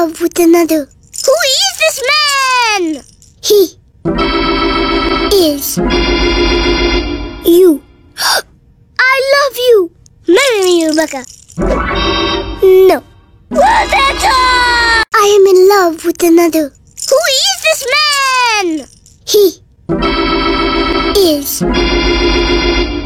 love with another. Who is this man? He is you. I love you. Marry me, Rebecca. No. Rebecca! I am in love with another. Who is this man? He is